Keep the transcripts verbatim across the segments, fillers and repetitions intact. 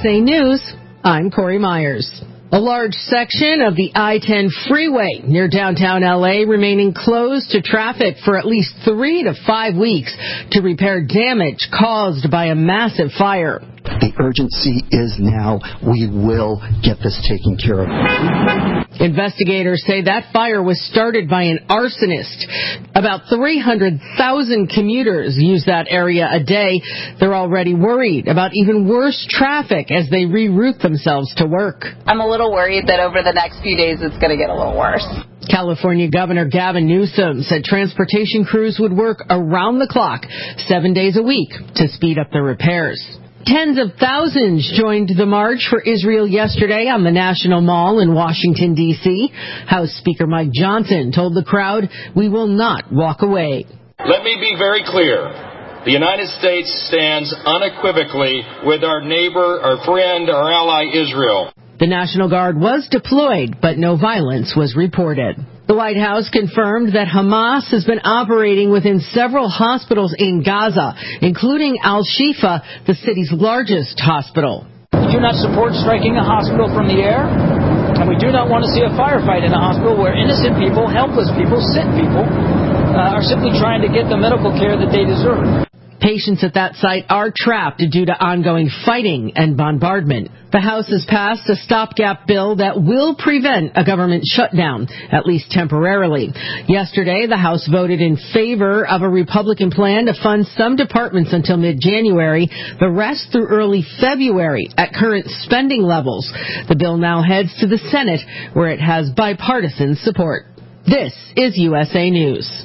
A News, I'm Corey Myers. A large section of the I ten freeway near downtown L A remaining closed to traffic for at least three to five weeks to repair damage caused by a massive fire. The urgency is now. We will get this taken care of. Investigators say that fire was started by an arsonist. About three hundred thousand commuters use that area a day. They're already worried about even worse traffic as they reroute themselves to work. I'm a little worried that over the next few days it's going to get a little worse. California Governor Gavin Newsom said transportation crews would work around the clock, seven days a week, to speed up the repairs. Tens of thousands joined the march for Israel yesterday on the National Mall in Washington, D C House Speaker Mike Johnson told the crowd, "We will not walk away." Let me be very clear. The United States stands unequivocally with our neighbor, our friend, our ally, Israel. The National Guard was deployed, but no violence was reported. The White House confirmed that Hamas has been operating within several hospitals in Gaza, including Al-Shifa, the city's largest hospital. We do not support striking a hospital from the air, and we do not want to see a firefight in a hospital where innocent people, helpless people, sick people uh, are simply trying to get the medical care that they deserve. Patients at that site are trapped due to ongoing fighting and bombardment. The House has passed a stopgap bill that will prevent a government shutdown, at least temporarily. Yesterday, the House voted in favor of a Republican plan to fund some departments until mid-January, the rest through early February at current spending levels. The bill now heads to the Senate, where it has bipartisan support. This is U S A News.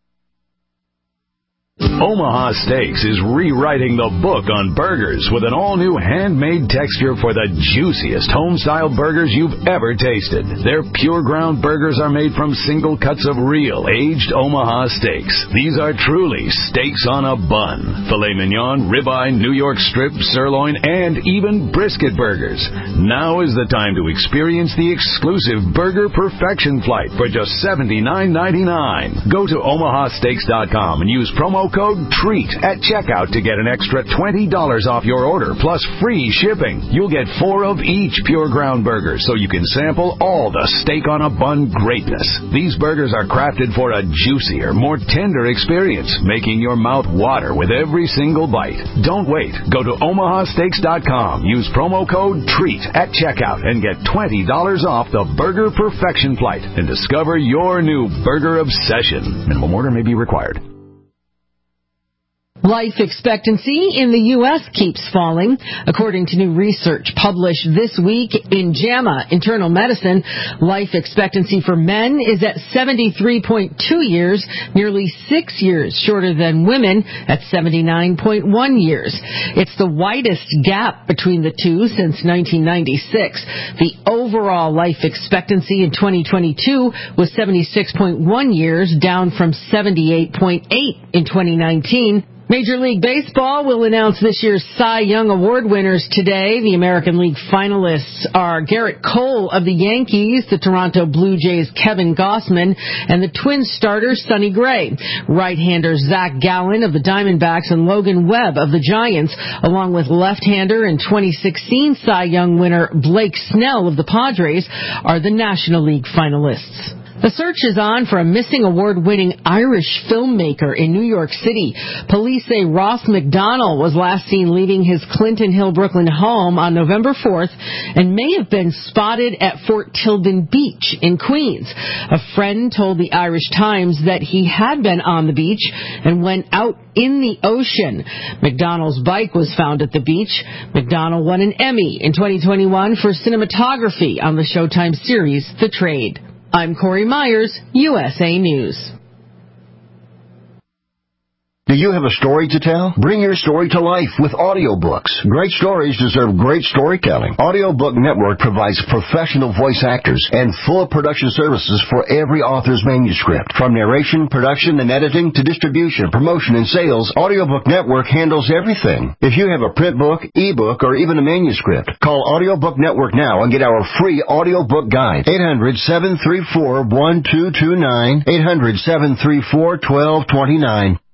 Omaha Steaks is rewriting the book on burgers with an all-new handmade texture for the juiciest home-style burgers you've ever tasted. Their pure ground burgers are made from single cuts of real, aged Omaha steaks. These are truly steaks on a bun. Filet mignon, ribeye, New York strip, sirloin, and even brisket burgers. Now is the time to experience the exclusive Burger Perfection Flight for just seventy-nine ninety-nine. Go to omaha steaks dot com and use promo code TREAT at checkout to get an extra twenty dollars off your order, plus free shipping. You'll get four of each pure ground burger, so you can sample all the steak on a bun greatness. These burgers are crafted for a juicier, more tender experience, making your mouth water with every single bite. Don't wait. Go to omaha steaks dot com. Use promo code TREAT at checkout and get twenty dollars off the Burger Perfection Flight and discover your new burger obsession. Minimum order may be required. Life expectancy in the U S keeps falling. According to new research published this week in JAMA Internal Medicine, life expectancy for men is at seventy-three point two years, nearly six years shorter than women at seventy-nine point one years. It's the widest gap between the two since nineteen ninety-six. The overall life expectancy in twenty twenty-two was seventy-six point one years, down from seventy-eight point eight in twenty nineteen. Major League Baseball will announce this year's Cy Young Award winners today. The American League finalists are Garrett Cole of the Yankees, the Toronto Blue Jays' Kevin Gausman, and the Twins starter Sonny Gray. Right-hander Zach Gallen of the Diamondbacks and Logan Webb of the Giants, along with left-hander and twenty sixteen Cy Young winner Blake Snell of the Padres, are the National League finalists. The search is on for a missing award-winning Irish filmmaker in New York City. Police say Ross McDonald was last seen leaving his Clinton Hill, Brooklyn home on November fourth and may have been spotted at Fort Tilden Beach in Queens. A friend told the Irish Times that he had been on the beach and went out in the ocean. McDonald's bike was found at the beach. McDonald won an Emmy in twenty twenty-one for cinematography on the Showtime series The Trade. I'm Corey Myers, U S A News. Do you have a story to tell? Bring your story to life with audiobooks. Great stories deserve great storytelling. Audiobook Network provides professional voice actors and full production services for every author's manuscript. From narration, production, and editing to distribution, promotion, and sales, Audiobook Network handles everything. If you have a print book, ebook, or even a manuscript, call Audiobook Network now and get our free audiobook guide. eight hundred, seven three four, one two two nine, eight hundred, seven three four, one two two nine.